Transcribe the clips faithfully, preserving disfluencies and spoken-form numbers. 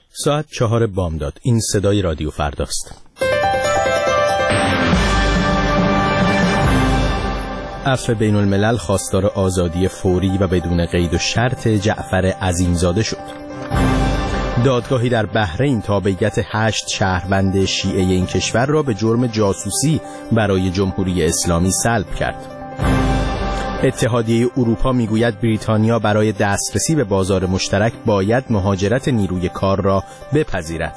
ساعت چهار بامداد. این صدای رادیو فرداست. عفو بین الملل خواستار آزادی فوری و بدون قید و شرط جعفر عظیمزاده شد. دادگاهی در بحرین تابعیت هشت شهروند شیعه این کشور را به جرم جاسوسی برای جمهوری اسلامی سلب کرد. اتحادیه اروپا میگوید بریتانیا برای دسترسی به بازار مشترک باید مهاجرت نیروی کار را بپذیرد.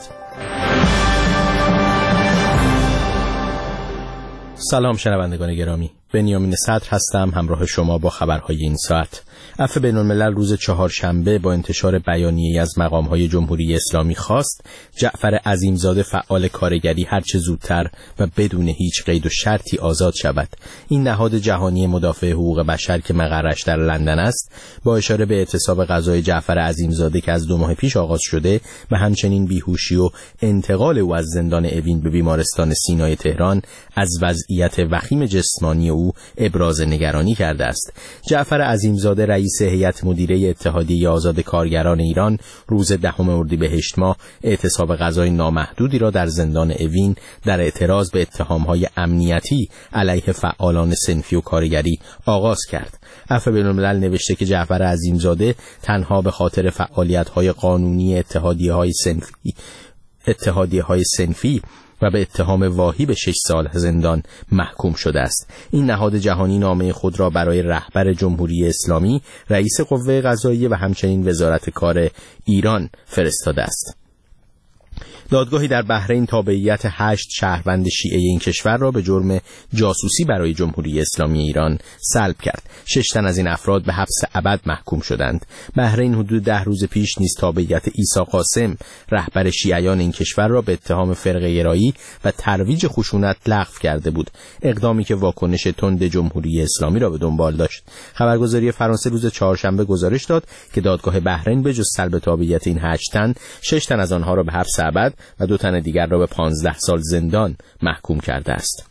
سلام شنوندگان گرامی، بنیامین صدر هستم، همراه شما با خبرهای این ساعت. عفو بین الملل روز چهارشنبه با انتشار بیانیه‌ای از مقام‌های جمهوری اسلامی خواست جعفر عظیمزاده فعال کارگری هرچه زودتر و بدون هیچ قید و شرطی آزاد شود. این نهاد جهانی مدافع حقوق بشر که مقرش در لندن است، با اشاره به اعتصاب غذای جعفر عظیمزاده که از دو ماه پیش آغاز شده و همچنین بیهوشی و انتقال او از زندان اوین به بیمارستان سینای تهران، از وضعیت وخیم جسمانی او ابراز نگرانی کرده است. جعفر عظیمزاده رئیس هیئت مدیره اتحادیه آزاد کارگران ایران روز دهم اردیبهشت ماه اعتصاب غذای نامحدودی را در زندان اوین در اعتراض به اتهام‌های امنیتی علیه فعالان صنفی و کارگری آغاز کرد. عفو بین الملل نوشته که جعفر عظیمزاده تنها به خاطر فعالیت‌های قانونی اتحادیه‌های صنفی اتحادیه‌های صنفی و به اتهام واهی به شش سال زندان محکوم شده است. این نهاد جهانی نامه خود را برای رهبر جمهوری اسلامی، رئیس قوه قضاییه و همچنین وزارت کار ایران فرستاده است. دادگاهی در بحرین تابعیت هشت شهروند شیعه این کشور را به جرم جاسوسی برای جمهوری اسلامی ایران سلب کرد. شش تن از این افراد به حبس ابد محکوم شدند. بحرین حدود ده روز پیش نیز تابعیت عیسی قاسم، رهبر شیعیان این کشور را به اتهام فرقه‌گرایی و ترویج خشونت لغو کرده بود، اقدامی که واکنش تند جمهوری اسلامی را به دنبال داشت. خبرگزاری فرانسه روز چهارشنبه گزارش داد که دادگاه بحرین به جز سلب تابعیت این هشت تن، شش تن از آنها را به حبس ابد و دو تن دیگر را به پانزده سال زندان محکوم کرده است.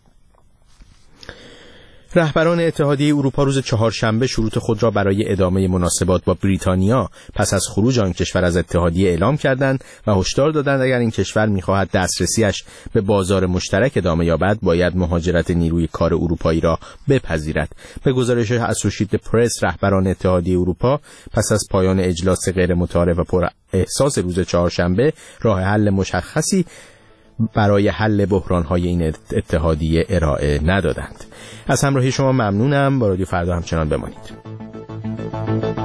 رهبران اتحادیه اروپا روز چهارشنبه شروط خود را برای ادامه مناسبات با بریتانیا پس از خروج آن کشور از اتحادیه اعلام کردند و هشدار دادند اگر این کشور می‌خواهد دسترسیش به بازار مشترک ادامه یابد باید مهاجرت نیروی کار اروپایی را بپذیرد. به گزارش اسوشییتد پرس، رهبران اتحادیه اروپا پس از پایان اجلاس غیر متعارف و پر احساس روز چهارشنبه راه حل مشخصی برای حل بحران‌های این اتحادیه ارائه ندادند. از همراهی شما ممنونم. با رادیو فردا همچنان بمانید.